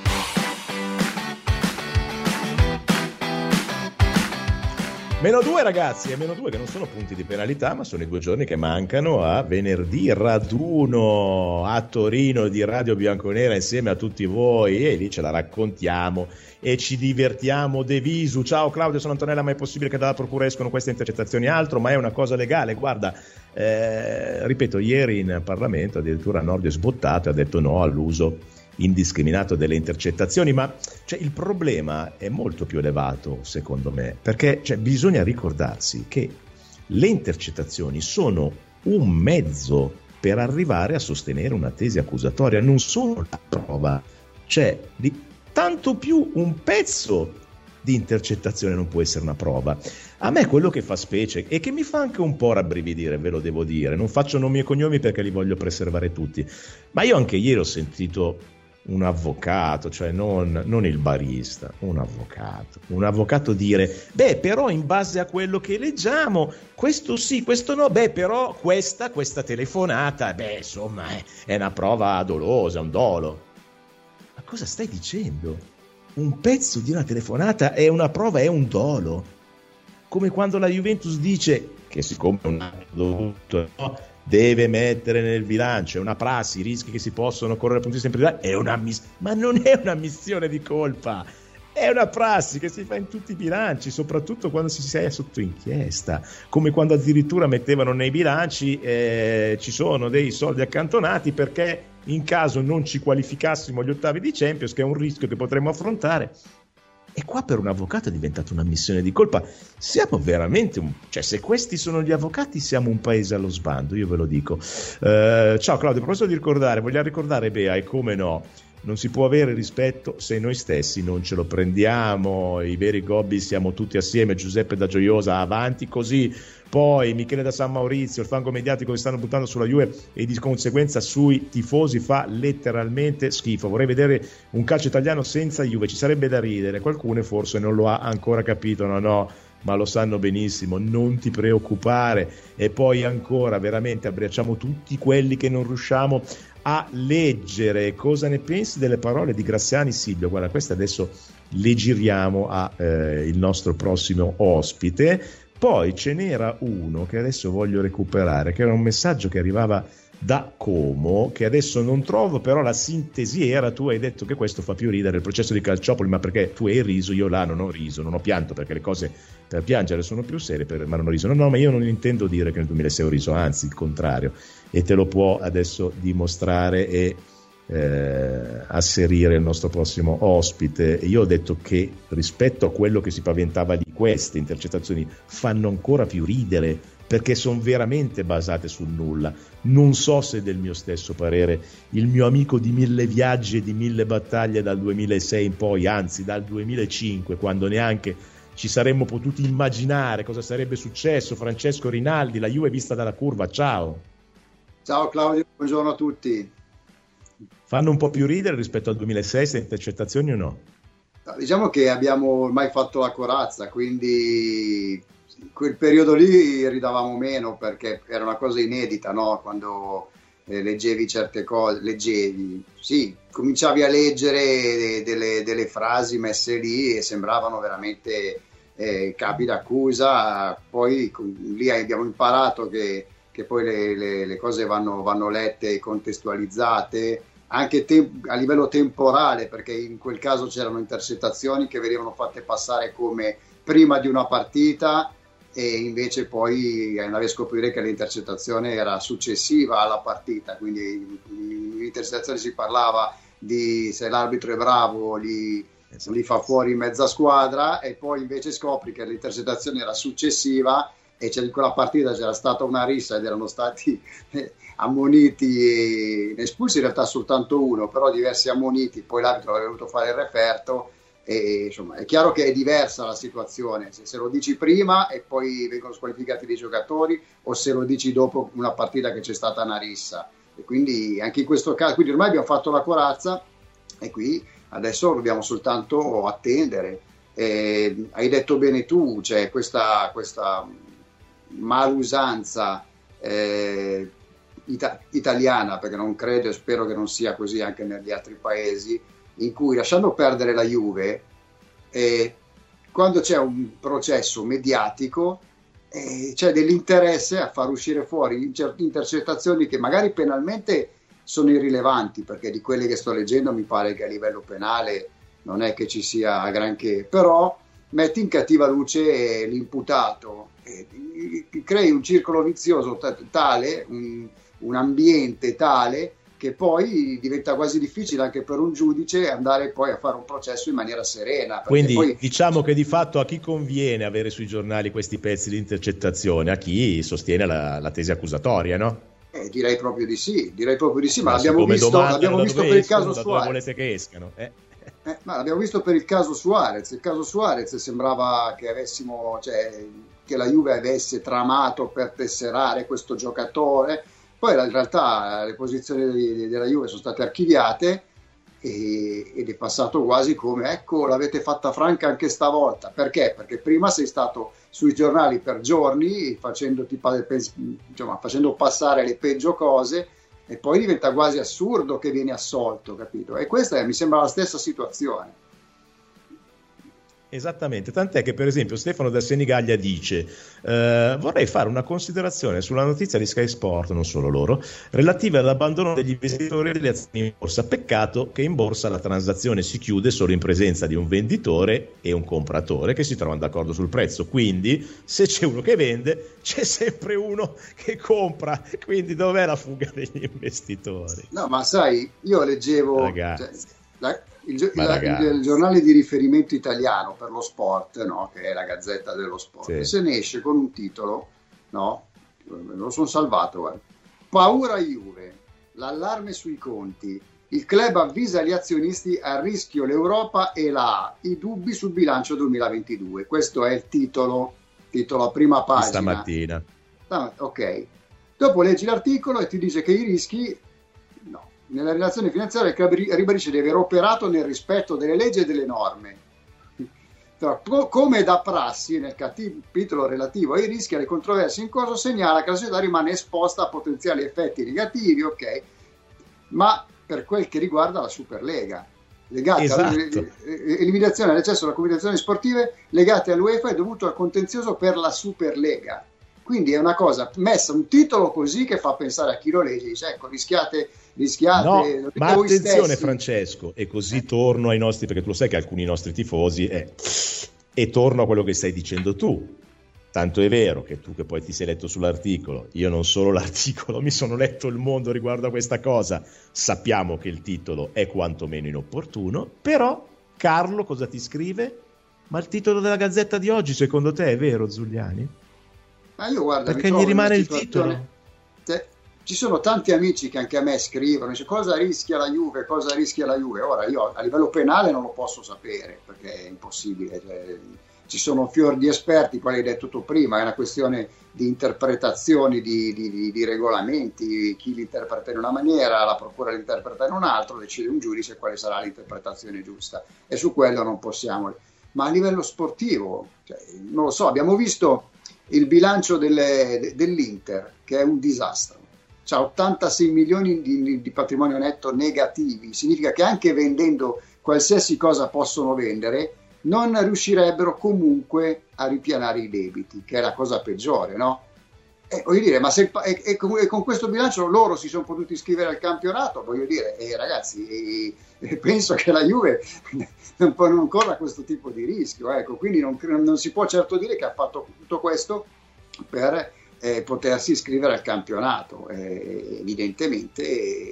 -2 ragazzi, e -2 che non sono punti di penalità, ma sono i 2 giorni che mancano a venerdì raduno a Torino di Radio Bianconera insieme a tutti voi, e lì ce la raccontiamo e ci divertiamo de visu. Ciao Claudio, sono Antonella. Ma è possibile che dalla procura escono queste intercettazioni? Altro, ma è una cosa legale? Guarda, ripeto, ieri in Parlamento addirittura Nordio è sbottato e ha detto no all'uso indiscriminato delle intercettazioni, ma cioè, il problema è molto più elevato secondo me, perché bisogna ricordarsi che le intercettazioni sono un mezzo per arrivare a sostenere una tesi accusatoria, non sono la prova, tanto più un pezzo di intercettazione non può essere una prova. A me quello che fa specie e che mi fa anche un po' rabbrividire, ve lo devo dire, non faccio nomi e cognomi perché li voglio preservare tutti, ma io anche ieri ho sentito un avvocato, cioè non il barista, un avvocato dire: beh, però in base a quello che leggiamo, questo sì, questo no, beh, però questa telefonata, beh, insomma, è una prova dolosa, un dolo. Ma cosa stai dicendo? Un pezzo di una telefonata è una prova, è un dolo? Come quando la Juventus dice che siccome un atto dovuto, no, deve mettere nel bilancio, è una prassi, i rischi che si possono correre dal punto di vista imprenditoriale, ma non è un'ammissione di colpa, è una prassi che si fa in tutti i bilanci, soprattutto quando si è sotto inchiesta, come quando addirittura mettevano nei bilanci ci sono dei soldi accantonati perché in caso non ci qualificassimo agli ottavi di Champions, che è un rischio che potremmo affrontare. E qua per un avvocato è diventata un'ammissione di colpa. Siamo veramente se questi sono gli avvocati, siamo un paese allo sbando, io ve lo dico. Ciao Claudio, a proposito di ricordare, vogliamo ricordare Bea, e come no, non si può avere rispetto se noi stessi non ce lo prendiamo. I veri gobbi siamo tutti assieme. Giuseppe da Gioiosa, avanti così. Poi Michele da San Maurizio, il fango mediatico che stanno buttando sulla Juve e di conseguenza sui tifosi fa letteralmente schifo. Vorrei vedere un calcio italiano senza Juve, ci sarebbe da ridere. Qualcuno forse non lo ha ancora capito, no, ma lo sanno benissimo, non ti preoccupare. E poi ancora, veramente abbracciamo tutti quelli che non riusciamo a leggere. Cosa ne pensi delle parole di Graziani? Silvio, guarda, queste adesso le giriamo il nostro prossimo ospite. Poi ce n'era uno che adesso voglio recuperare, che era un messaggio che arrivava da Como, che adesso non trovo, però la sintesi era: tu hai detto che questo fa più ridere, il processo di Calciopoli, ma perché tu hai riso, io là non ho riso, non ho pianto, perché le cose per piangere sono più serie, ma non ho riso. No, ma io non intendo dire che nel 2006 ho riso, anzi il contrario, e te lo può adesso dimostrare e asserire il nostro prossimo ospite. Io ho detto che rispetto a quello che si paventava lì, queste intercettazioni fanno ancora più ridere, perché sono veramente basate sul nulla. Non so se è del mio stesso parere il mio amico di 1000 viaggi e di 1000 battaglie dal 2006 in poi, anzi dal 2005, quando neanche ci saremmo potuti immaginare cosa sarebbe successo. Francesco Rinaldi, la Juve vista dalla curva, ciao. Ciao Claudio, buongiorno a tutti. Fanno un po' più ridere rispetto al 2006 queste intercettazioni o no? Diciamo che abbiamo ormai fatto la corazza, quindi quel periodo lì ridavamo meno perché era una cosa inedita, no? Quando leggevi certe cose, cominciavi a leggere delle frasi messe lì e sembravano veramente capi d'accusa. Poi lì abbiamo imparato che poi le cose vanno lette e contestualizzate anche a livello temporale, perché in quel caso c'erano intercettazioni che venivano fatte passare come prima di una partita e invece poi andavi a scoprire che l'intercettazione era successiva alla partita, quindi in intercettazioni si parlava di se l'arbitro è bravo li fa fuori mezza squadra, e poi invece scopri che l'intercettazione era successiva e in quella partita c'era stata una rissa ed erano stati ammoniti e espulsi, in realtà soltanto uno, però diversi ammoniti. Poi l'arbitro aveva voluto fare il referto e insomma è chiaro che è diversa la situazione se lo dici prima e poi vengono squalificati dei giocatori, o se lo dici dopo una partita che c'è stata una rissa. E quindi anche in questo caso, quindi ormai abbiamo fatto la corazza e qui adesso dobbiamo soltanto attendere. Hai detto bene tu, c'è questa malusanza italiana, perché non credo e spero che non sia così anche negli altri paesi, in cui, lasciando perdere la Juve, quando c'è un processo mediatico c'è dell'interesse a far uscire fuori intercettazioni che magari penalmente sono irrilevanti, perché di quelle che sto leggendo mi pare che a livello penale non è che ci sia granché, però metti in cattiva luce l'imputato, crei un circolo vizioso tale, un ambiente tale che poi diventa quasi difficile anche per un giudice andare poi a fare un processo in maniera serena. Quindi poi, diciamo che di fatto a chi conviene avere sui giornali questi pezzi di intercettazione? A chi sostiene la tesi accusatoria, no? Direi proprio di sì, ma l'abbiamo visto per il caso Suarez. Dove volete che escano? Ma l'abbiamo visto per il caso Suarez. Il caso Suarez sembrava che che la Juve avesse tramato per tesserare questo giocatore, poi in realtà le posizioni della Juve sono state archiviate ed è passato quasi come ecco, l'avete fatta franca anche stavolta. Perché? Perché prima sei stato sui giornali per giorni facendo passare le peggio cose, e poi diventa quasi assurdo che vieni assolto, capito? E questa mi sembra la stessa situazione. Esattamente, tant'è che per esempio Stefano da Senigallia dice vorrei fare una considerazione sulla notizia di Sky Sport, non solo loro, relativa all'abbandono degli investitori delle azioni in borsa. Peccato che in borsa la transazione si chiude solo in presenza di un venditore e un compratore che si trovano d'accordo sul prezzo, quindi se c'è uno che vende c'è sempre uno che compra, quindi dov'è la fuga degli investitori? No, ma sai, io leggevo il giornale di riferimento italiano per lo sport, no? Che è la Gazzetta dello Sport, sì. Se ne esce con un titolo, no? Me lo sono salvato, guarda. Paura Juve, l'allarme sui conti, Il club avvisa gli azionisti a rischio l'Europa e la i dubbi sul bilancio 2022. Questo è il titolo a prima pagina. Stamattina. Ok. Dopo leggi l'articolo e ti dice che i rischi, no. Nella relazione finanziaria il club ribadisce di aver operato nel rispetto delle leggi e delle norme. Come da prassi, nel capitolo relativo ai rischi e alle controversie in corso, segnala che la società rimane esposta a potenziali effetti negativi, ok, ma per quel che riguarda la Superlega, legate all'eliminazione all'accesso alle competizioni sportive legate all'UEFA è dovuto al contenzioso per la Superlega. Quindi è una cosa messa, un titolo così che fa pensare a chi lo legge, dice ecco rischiate no, ma attenzione stessi. Francesco, e così torno ai nostri, perché tu lo sai che alcuni nostri tifosi e torno a quello che stai dicendo tu. Tanto è vero che tu, che poi ti sei letto sull'articolo, io non solo l'articolo, mi sono letto il mondo riguardo a questa cosa, sappiamo che il titolo è quantomeno inopportuno, però Carlo cosa ti scrive? Ma il titolo della Gazzetta di oggi secondo te è vero, Zuliani? Ma io guarda, perché gli rimane il titolo? Ci sono tanti amici che anche a me scrivono, dice cosa rischia la Juve, cosa rischia la Juve. Ora io a livello penale non lo posso sapere perché è impossibile, ci sono fior di esperti, quali hai detto tu prima, è una questione di interpretazioni di regolamenti, chi li interpreta in una maniera, la procura li interpreta in un altro, decide un giudice quale sarà l'interpretazione giusta e su quello non possiamo. Ma a livello sportivo, non lo so, abbiamo visto il bilancio dell'Inter che è un disastro, c'ha 86 milioni di patrimonio netto negativi, significa che anche vendendo qualsiasi cosa possono vendere non riuscirebbero comunque a ripianare i debiti, che è la cosa peggiore, no? Voglio dire, ma se con questo bilancio loro si sono potuti iscrivere al campionato, voglio dire, ragazzi, penso che la Juve non corra questo tipo di rischio, ecco, quindi non si può certo dire che ha fatto tutto questo per potersi iscrivere al campionato, evidentemente,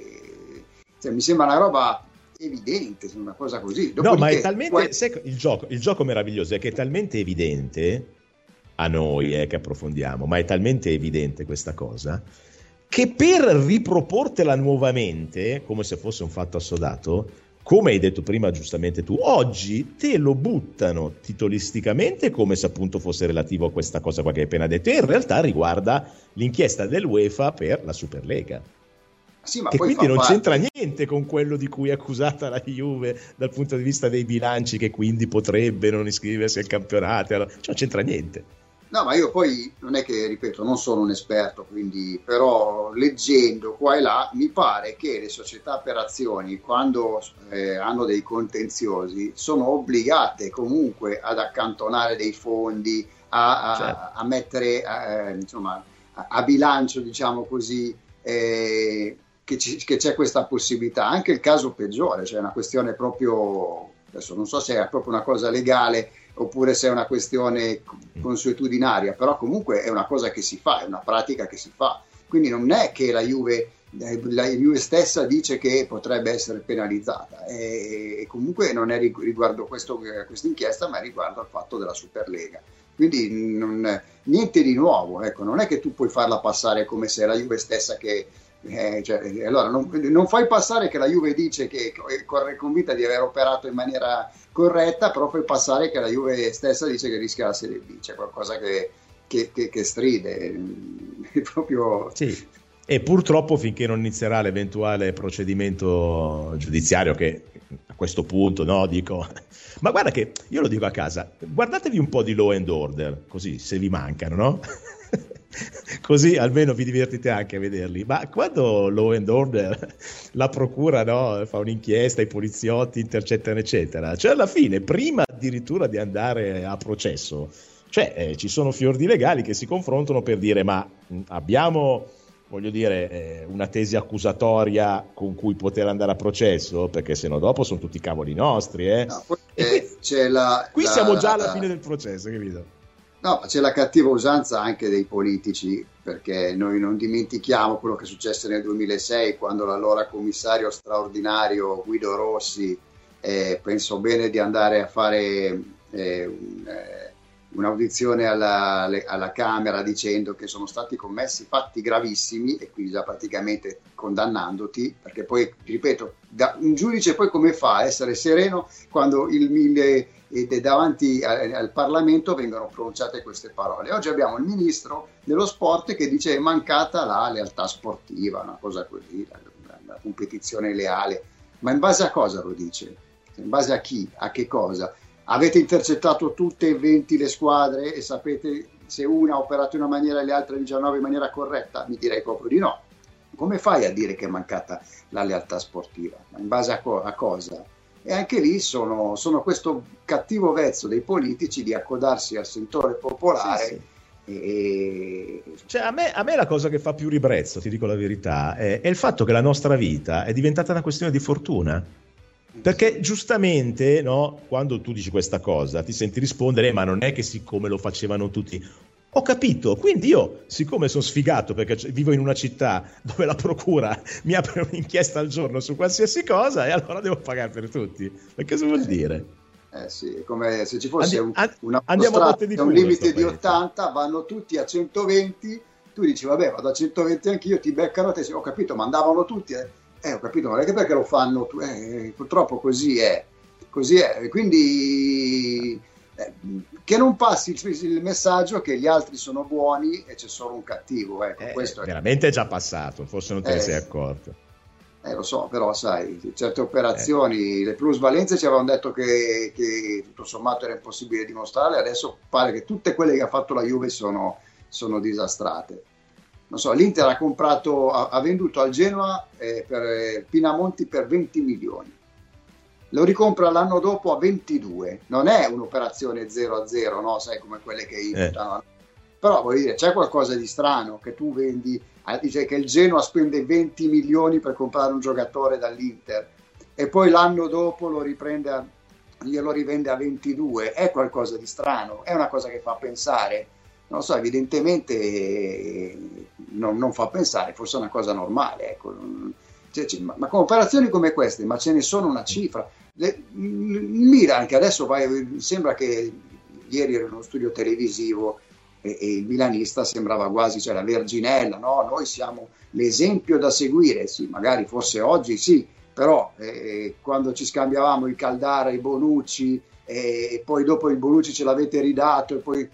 mi sembra una roba evidente, una cosa così. No, ma è talmente il gioco meraviglioso è che è talmente evidente a noi che approfondiamo, ma è talmente evidente questa cosa che per riproportela nuovamente come se fosse un fatto assodato, come hai detto prima giustamente tu, oggi te lo buttano titolisticamente come se appunto fosse relativo a questa cosa qua che hai appena detto, e in realtà riguarda l'inchiesta dell'UEFA per la Superlega. Sì, ma che poi quindi non c'entra niente con quello di cui è accusata la Juve dal punto di vista dei bilanci, che quindi potrebbe non iscriversi al campionato, non c'entra niente. No, ma io poi non è che, ripeto, non sono un esperto, quindi però leggendo qua e là mi pare che le società per azioni, quando hanno dei contenziosi, sono obbligate comunque ad accantonare dei fondi, a mettere insomma a bilancio, diciamo così, che c'è questa possibilità. Anche il caso peggiore, cioè una questione proprio, adesso non so se è proprio una cosa legale oppure se è una questione consuetudinaria, però comunque è una cosa che si fa, è una pratica che si fa, quindi non è che la Juve stessa dice che potrebbe essere penalizzata, e comunque non è riguardo questa inchiesta, ma è riguardo al fatto della Superlega, quindi niente di nuovo, ecco, non è che tu puoi farla passare come se è la Juve stessa che allora non fai passare che la Juve dice che è convinta di aver operato in maniera corretta, però fai passare che la Juve stessa dice che rischia la Serie B, c'è qualcosa che stride proprio. Sì. E purtroppo finché non inizierà l'eventuale procedimento giudiziario, che a questo punto dico, ma guarda che io lo dico a casa, guardatevi un po' di Law and Order, così se vi mancano, no? Così almeno vi divertite anche a vederli. Ma quando Law and Order, la procura fa un'inchiesta, i poliziotti intercettano eccetera, cioè alla fine, prima addirittura di andare a processo, ci sono fiordi legali che si confrontano per dire ma abbiamo, voglio dire, una tesi accusatoria con cui poter andare a processo, perché sennò dopo sono tutti cavoli nostri, No, qui siamo già alla fine del processo, capito? No, c'è la cattiva usanza anche dei politici, perché noi non dimentichiamo quello che successe nel 2006 quando l'allora commissario straordinario Guido Rossi pensò bene di andare a fare un'audizione alla Camera dicendo che sono stati commessi fatti gravissimi, e quindi già praticamente condannandoti, perché poi, ripeto, un giudice poi come fa a essere sereno quando davanti al Parlamento vengono pronunciate queste parole? Oggi abbiamo il ministro dello sport che dice è mancata la lealtà sportiva, una cosa così, la competizione leale. Ma in base a cosa lo dice? In base a chi? A che cosa? Avete intercettato tutte e 20 le squadre e sapete se una ha operato in una maniera e le altre 19 in maniera corretta? Mi direi proprio di no. Come fai a dire che è mancata la lealtà sportiva? Ma in base a cosa? E anche lì sono questo cattivo vezzo dei politici di accodarsi al sentore popolare. Sì, sì. Cioè, a me la cosa che fa più ribrezzo, ti dico la verità, è il fatto che la nostra vita è diventata una questione di fortuna. Perché giustamente, no, quando tu dici questa cosa ti senti rispondere ma non è che siccome lo facevano tutti. Ho capito, quindi io, siccome sono sfigato perché vivo in una città dove la procura mi apre un'inchiesta al giorno su qualsiasi cosa, e allora devo pagare per tutti. Ma cosa vuol dire? Sì, è come se ci fosse un limite di 80, vanno tutti a 120, tu dici vabbè vado a 120 anch'io, ti beccano te, ho capito, ma andavano tutti, ho capito, ma anche perché lo fanno, purtroppo così è, quindi che non passi il messaggio che gli altri sono buoni e c'è solo un cattivo, questo veramente è già passato, forse non te ne sei accorto. Lo so, però sai, certe operazioni, le plusvalenze ci avevano detto che tutto sommato era impossibile dimostrarle, adesso pare che tutte quelle che ha fatto la Juve sono disastrate. Non so, l'Inter ha venduto al Genoa per Pinamonti per 20 milioni. Lo ricompra l'anno dopo a 22. Non è un'operazione 0-0, no? Sai, come quelle che imputano. Però voglio dire, c'è qualcosa di strano che tu vendi, dice che il Genoa spende 20 milioni per comprare un giocatore dall'Inter e poi l'anno dopo glielo rivende a 22. È qualcosa di strano, è una cosa che fa pensare. Non lo so, evidentemente non fa pensare, forse è una cosa normale, ecco. Ma con operazioni come queste, ma ce ne sono una cifra. Il Milan, che adesso sembra che ieri era in uno studio televisivo e il milanista sembrava quasi, cioè la Verginella, no? Noi siamo l'esempio da seguire, sì, magari forse oggi sì, però quando ci scambiavamo il Caldara, i Bonucci, e poi dopo il Bonucci ce l'avete ridato, e poi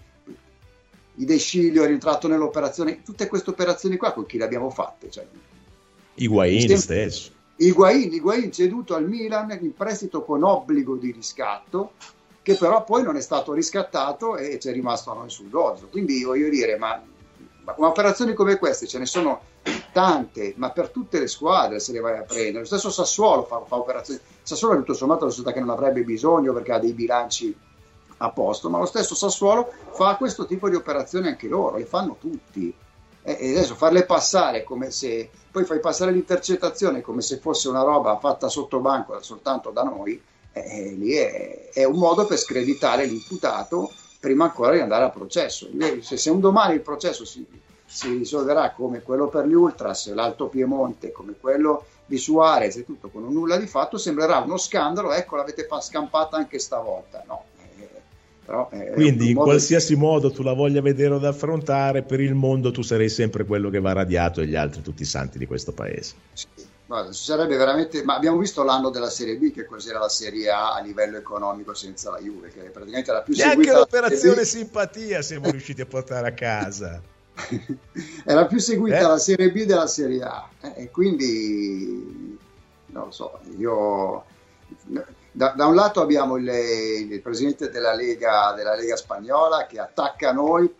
i De Sciglio è rientrato nell'operazione, tutte queste operazioni qua con chi le abbiamo fatte? Cioè, Higuaín stesso. Higuaín ceduto al Milan in prestito con obbligo di riscatto, che però poi non è stato riscattato e c'è rimasto a noi sul gozzo. Quindi voglio dire, ma operazioni come queste ce ne sono tante, ma per tutte le squadre se le vai a prendere. Lo stesso Sassuolo fa operazioni. Sassuolo è tutto sommato una società che non avrebbe bisogno perché ha dei bilanci a posto, ma lo stesso Sassuolo fa questo tipo di operazioni anche loro, le fanno tutti. E adesso farle passare come se poi fai passare l'intercettazione come se fosse una roba fatta sotto banco soltanto da noi, lì è un modo per screditare l'imputato prima ancora di andare a processo. Se un domani il processo si risolverà come quello per gli Ultras, l'Alto Piemonte, come quello di Suarez e tutto con un nulla di fatto, sembrerà uno scandalo, ecco l'avete scampata anche stavolta, no? Quindi in qualsiasi modo tu la voglia vedere o da affrontare, per il mondo tu sarei sempre quello che va radiato e gli altri tutti i santi di questo paese. Sì, guarda, sarebbe veramente, ma abbiamo visto l'anno della Serie B, che cos'era la Serie A livello economico senza la Juve, che praticamente era più seguita. Neanche l'operazione simpatia siamo riusciti a portare a casa. Era più seguita la Serie B della Serie A, e quindi non lo so, io da un lato abbiamo il presidente della Lega spagnola che attacca noi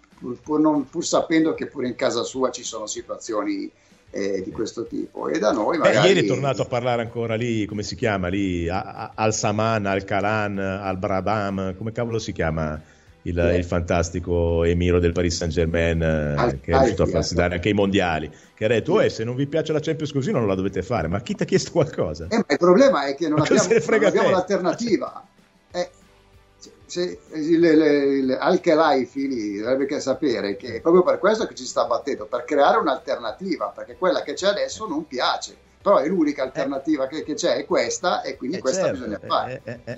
pur sapendo che pure in casa sua ci sono situazioni di questo tipo, e da noi magari ieri è tornato a parlare ancora lì, come si chiama lì, Al Saman, Al Kalan, Al Brabham, come cavolo si chiama il fantastico emiro del Paris Saint-Germain, che è riuscito a farsi dare anche i mondiali, che ha detto se non vi piace la Champions così non la dovete fare, ma chi ti ha chiesto qualcosa? Ma il problema è che non abbiamo l'alternativa. Al-Khelaifi lì dovrebbe sapere che è proprio per questo che ci sta battendo, per creare un'alternativa, perché quella che c'è adesso non piace, però è l'unica alternativa che c'è, è questa, e quindi questa bisogna fare.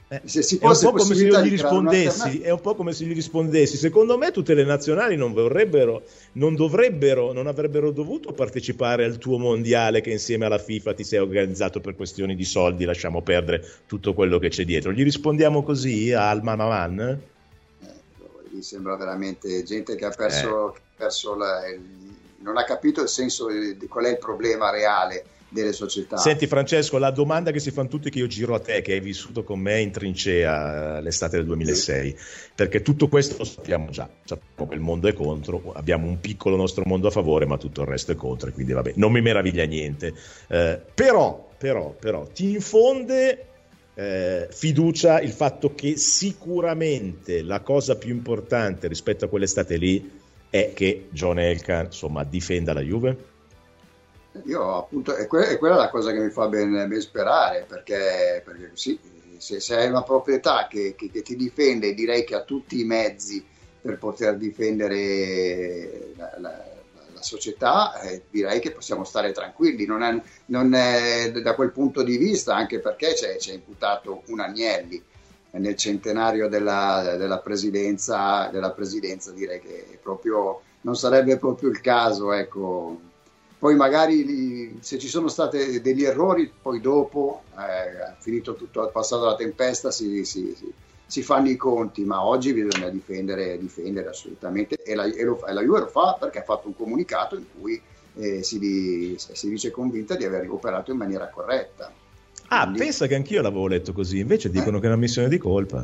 Se si è un fosse po' come se io gli rispondessi, un'alternativa... è un po' come se gli rispondessi, secondo me tutte le nazionali non avrebbero dovuto partecipare al tuo mondiale che insieme alla FIFA ti sei organizzato per questioni di soldi, lasciamo perdere tutto quello che c'è dietro. Gli rispondiamo così al man? Mi sembra veramente gente che ha perso non ha capito il senso di qual è il problema reale delle società. Senti Francesco, la domanda che si fanno tutti, che io giro a te, che hai vissuto con me in trincea l'estate del 2006, perché tutto questo lo sappiamo già, sappiamo che il mondo è contro, abbiamo un piccolo nostro mondo a favore, ma tutto il resto è contro, e quindi vabbè, non mi meraviglia niente. Però ti infonde fiducia il fatto che sicuramente la cosa più importante rispetto a quell'estate lì è che John Elkann, insomma, difenda la Juve? Io appunto, è quella la cosa che mi fa ben sperare, perché sì, se hai una proprietà che ti difende, direi che ha tutti i mezzi per poter difendere la società, direi che possiamo stare tranquilli, non è da quel punto di vista, anche perché c'è imputato un Agnelli nel centenario della presidenza, direi che proprio non sarebbe proprio il caso, ecco. Poi magari se ci sono stati degli errori, poi dopo, finito tutto, passato la tempesta, si fanno i conti, ma oggi bisogna difendere assolutamente, e la Juve lo fa perché ha fatto un comunicato in cui si dice convinta di aver operato in maniera corretta. Quindi... pensa che anch'io l'avevo letto così, invece dicono che è una missione di colpa.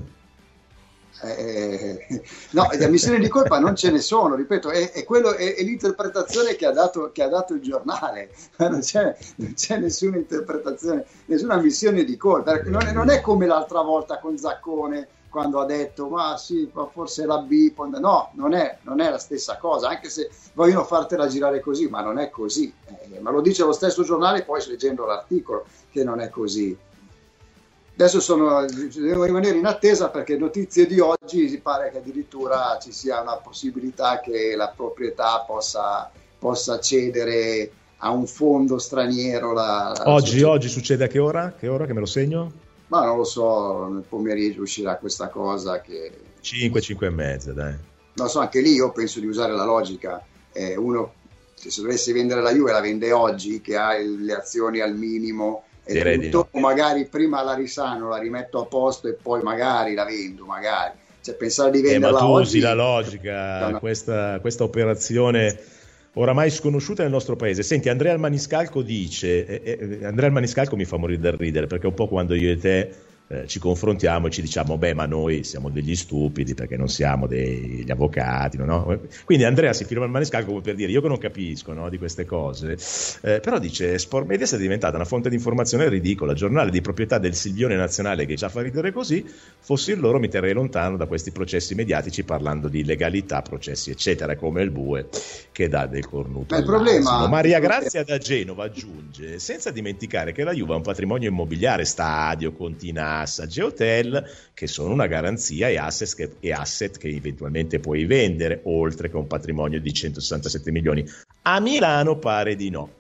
No, le ammissioni di colpa non ce ne sono, ripeto, è l'interpretazione che ha dato il giornale, non c'è nessuna interpretazione, nessuna ammissione di colpa. Non è come l'altra volta con Zaccone, quando ha detto ma sì, ma forse la B, no, non è la stessa cosa, anche se vogliono fartela girare così, ma non è così, ma lo dice lo stesso giornale poi leggendo l'articolo che non è così. Adesso devo rimanere in attesa, perché notizie di oggi si pare che addirittura ci sia una possibilità che la proprietà possa cedere a un fondo straniero. Oggi succede a che ora? Che ora, che me lo segno? Ma non lo so, nel pomeriggio uscirà questa cosa che... 5 e mezza, dai. Non so, anche lì io penso di usare la logica. Uno, se dovesse vendere la Juve, la vende oggi, che ha le azioni al minimo, e dopo magari prima la risano, la rimetto a posto e poi magari la vendo, magari. Cioè, pensare di venderla ma tu oggi... usi la logica, questa operazione oramai sconosciuta nel nostro paese. Senti, Andrea Maniscalco dice, Andrea Maniscalco mi fa morire dal ridere, perché è un po' quando io e te ci confrontiamo e ci diciamo ma noi siamo degli stupidi perché non siamo degli avvocati, no? Quindi Andrea si firma il maniscalco come per dire io che non capisco, no, di queste cose, però dice Sport Media è diventata una fonte di informazione ridicola, giornale di proprietà del Silvione Nazionale che già fa ridere così, fossi loro mi terrei lontano da questi processi mediatici parlando di legalità, processi eccetera, come il Bue che dà del cornuto. Il problema... Maria Grazia da Genova aggiunge, senza dimenticare che la Juve ha un patrimonio immobiliare, stadio, continente, Hotel, che sono una garanzia e asset che eventualmente puoi vendere, oltre che un patrimonio di 167 milioni. A Milano pare di no.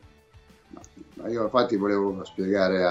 Io infatti volevo spiegare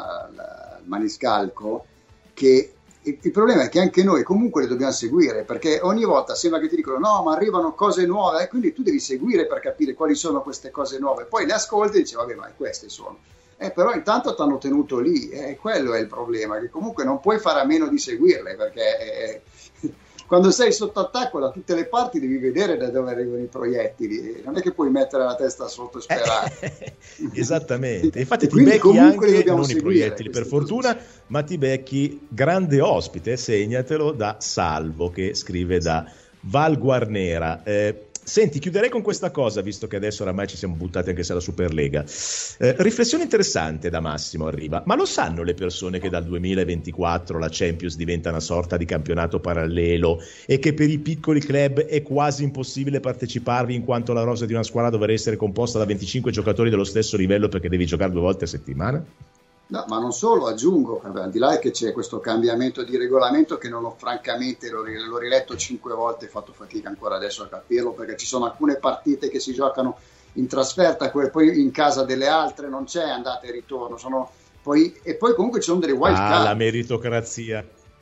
al Maniscalco che il problema è che anche noi comunque le dobbiamo seguire, perché ogni volta sembra che ti dicono no, ma arrivano cose nuove, e quindi tu devi seguire per capire quali sono queste cose nuove, poi le ascolti e dici vabbè, ma queste sono. Però intanto ti hanno tenuto lì, quello è il problema, che comunque non puoi fare a meno di seguirle, perché quando sei sotto attacco da tutte le parti devi vedere da dove arrivano i proiettili, non è che puoi mettere la testa sotto e sperare. Esattamente, infatti ti becchi anche non i proiettili per fortuna, ma ti becchi grande ospite, segnatelo, da Salvo che scrive da Val Guarnera. Senti, chiuderei con questa cosa, visto che adesso oramai ci siamo buttati anche se alla Superlega. Riflessione interessante da Massimo arriva. Ma lo sanno le persone che dal 2024 la Champions diventa una sorta di campionato parallelo e che per i piccoli club è quasi impossibile parteciparvi, in quanto la rosa di una squadra dovrà essere composta da 25 giocatori dello stesso livello perché devi giocare 2 volte a settimana? No, ma non solo, aggiungo, al di là che c'è questo cambiamento di regolamento che non ho, francamente l'ho riletto 5 volte e fatto fatica ancora adesso a capirlo, perché ci sono alcune partite che si giocano in trasferta, poi in casa delle altre non c'è andata e ritorno, e poi comunque ci sono delle wild card. La meritocrazia.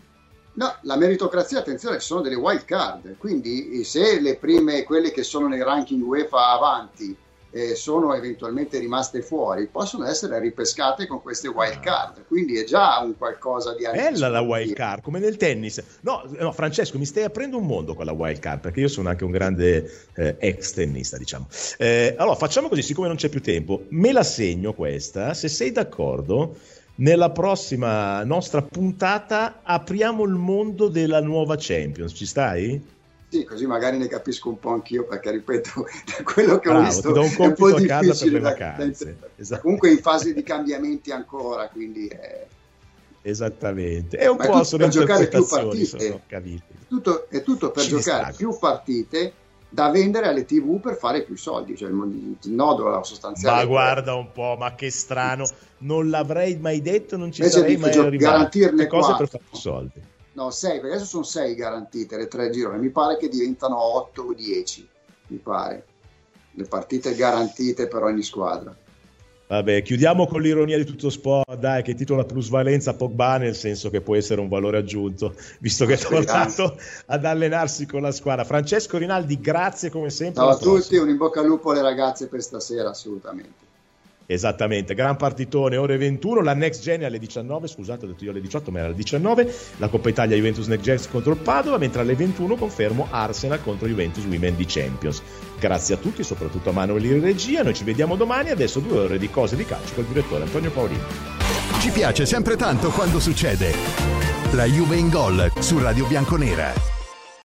No, la meritocrazia, attenzione, ci sono delle wild card, quindi se le prime, quelle che sono nei ranking UEFA avanti, sono eventualmente rimaste fuori, possono essere ripescate con queste wild card, quindi è già un qualcosa di bella la wild card, come nel tennis. No, Francesco, mi stai aprendo un mondo con la wild card, perché io sono anche un grande ex tennista, diciamo. Allora facciamo così, siccome non c'è più tempo, me la segno questa, se sei d'accordo. Nella prossima nostra puntata apriamo il mondo della nuova Champions, ci stai? Sì, così magari ne capisco un po' anch'io, perché ripeto, da quello che ho visto ti do un compito è un po' a casa difficile per le vacanze. Esatto. Comunque in fase di cambiamenti ancora, quindi esattamente. È un ma po' per giocare più partite. È tutto per giocare più partite da vendere alle TV per fare più soldi, cioè il nodo sostanziale. Ma guarda un po', ma che strano, non l'avrei mai detto, non ci sarei mai arrivato. Garantirne cose per fare più soldi. No, 6, perché adesso sono 6 garantite le 3 gironi, mi pare che diventano 8 o 10, mi pare, le partite garantite per ogni squadra. Vabbè, chiudiamo con l'ironia di tutto sport, dai, che titola plusvalenza Pogba, nel senso che può essere un valore aggiunto, visto che è tornato ad allenarsi con la squadra. Francesco Rinaldi, grazie come sempre. Ciao a tutti, un in bocca al lupo alle ragazze per stasera, assolutamente. Esattamente, gran partitone, ore 21, la Next Gen alle 19, scusate ho detto io alle 18 ma era alle 19, la Coppa Italia Juventus Next Gen contro il Padova, mentre alle 21 confermo Arsenal contro Juventus Women di Champions. Grazie a tutti, soprattutto a Manuel in regia, noi ci vediamo domani, adesso 2 ore di cose di calcio col direttore Antonio Paolini. Ci piace sempre tanto quando succede. La Juve in gol su Radio Bianconera.